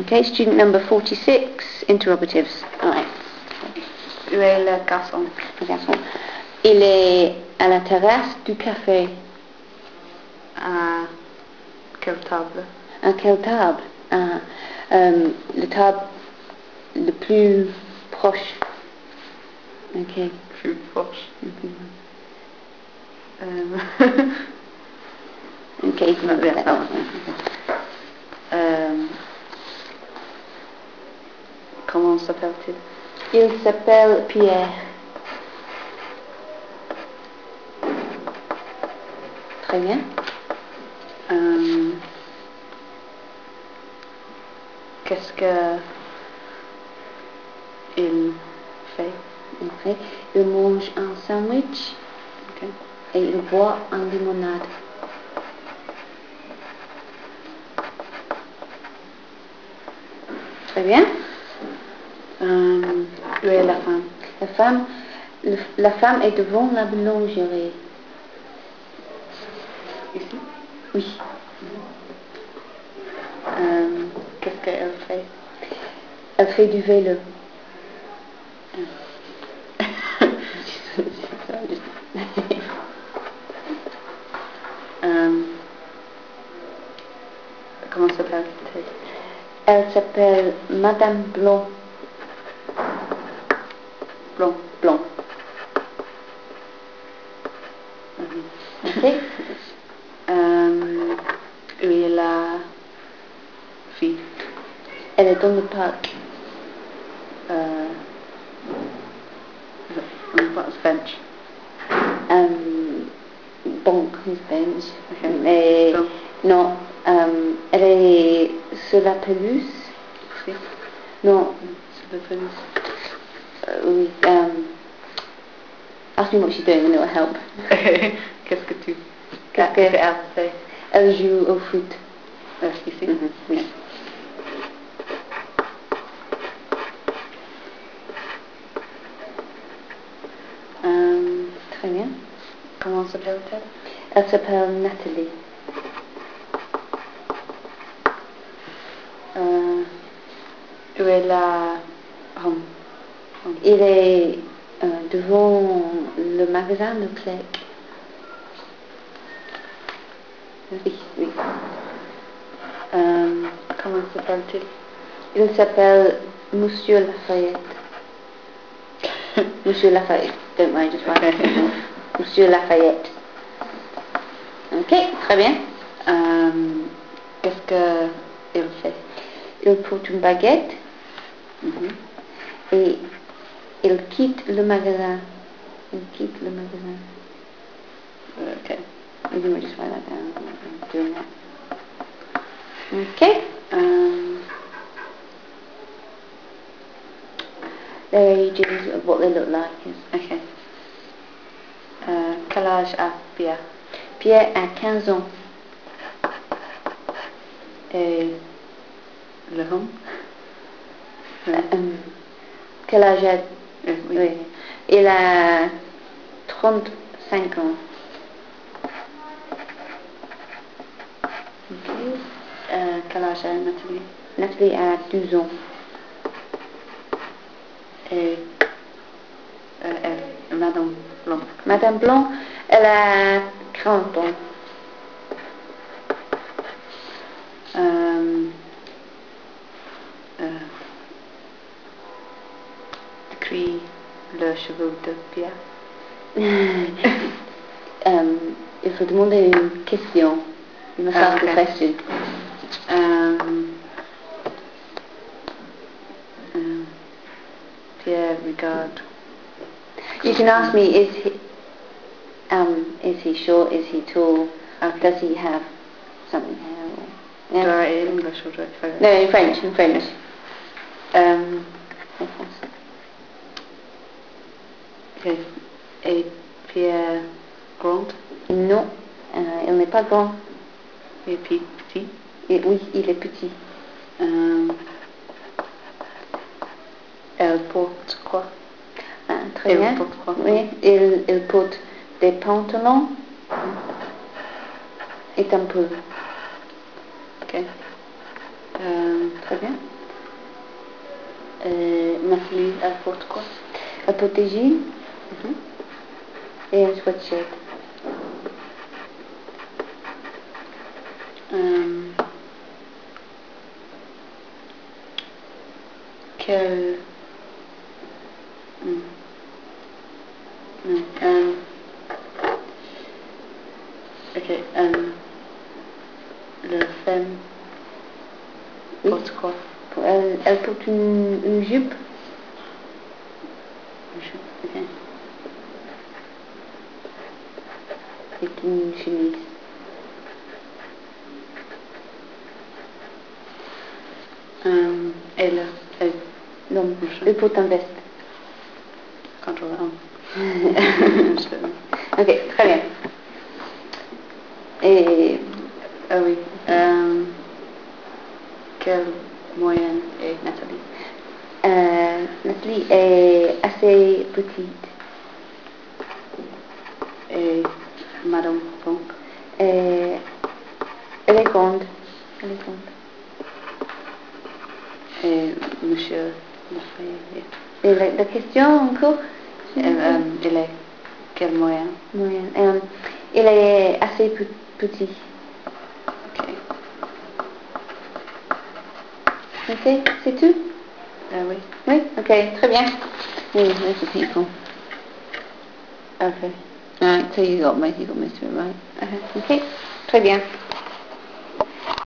Okay, student number 46, interrogatives. Ouais. Où est le garçon? Le garçon. Il est à la terrasse du café. À quelle table? À quelle table? Le table le plus proche. Ok. Plus proche. Ok, comment s'appelle-t-il? Il s'appelle Pierre. Très bien. Qu'est-ce que il fait? Il mange un sandwich Okay. et il boit une limonade. Très bien. Où est la femme? La femme est devant la boulangerie. Ici? Oui. Qu'est-ce qu'elle fait? Elle fait du vélo. Comment s'appelle-t-elle? Elle s'appelle Madame Blanc. Blanc. Blanc. Ok. Où est la fille? Elle est dans le parc. Bench. Donc, his bench. Okay. Mais So. non, elle est sur la pelouse. Si. Non. Sur la pelouse. Oui. Ask me what she's doing and it will help. Qu'est-ce que qu'elle fait? Elle joue au foot. Ici? Oui. Très bien. Comment s'appelle-t-elle? Elle s'appelle Nathalie. Où est la home? Il est devant le magasin de Clegg. Oui. Comment s'appelle-t-il? Il s'appelle Monsieur Lafayette. Monsieur Lafayette. Don't mind, just write it. Monsieur Lafayette. Ok, très bien. Qu'est-ce qu'il fait? Il porte une baguette et il quitte le magasin. Ok. Maybe just write that down. I'm doing that. Okay. Their ages of what they look like. Okay. Quel âge a Pierre? Pierre a 15 ans. Et le homme? Quel âge a... Oui. Il a 35 ans. Ok. Quel âge a Nathalie? Nathalie a 12 ans. Et Madame Blanc? Madame Blanc, elle a 40 ans. Décris le cheveu de Pierre. Il faut demander une question. You must ask a question. Pierre regarde. You can ask me, is he short, is he tall, does he have something here? Do I write in English or do I French? No, in French. Okay. Et Pierre grand? Non, il n'est pas grand. Et puis petit? Oui, il est petit. Elle porte quoi? Très bien. Porte quoi? Oui, il porte des pantalons et un peu. Ok. Très bien. Nathalie, elle porte quoi? Elle porte des jeans et un sweatshirt. Quel... ok, le femme porte quoi? Elle porte une jupe. Ok. Et une chemise. Elle, Non, elle porte un veste. contrôle 1. Ok, très bien. Et Ah oui. Quelle moyenne est Nathalie? Nathalie est assez petite. Et Madame Funk? Et elle est grande. Elle est grande. Et Monsieur Lafayette? Et la question encore? Il est quel moyen? Moyenne. Il est assez petit. Ok. Ok, c'est tout? Oui. Oui, ok, très bien. There's the people. Okay. Alright, so you got Mr. Right. Okay, très bien.